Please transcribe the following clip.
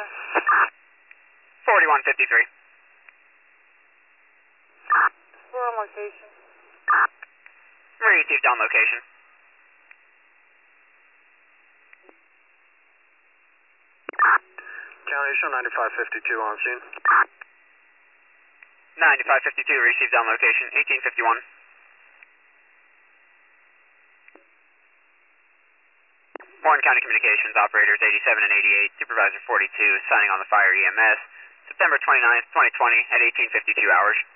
address? 4153. Where on location? Received on location. County show 9552 on scene. 9552 received on location, 1851. Warren County Communications, operators 87 and 88, supervisor 42, signing on the fire EMS, September 29th, 2020 at 1852 hours.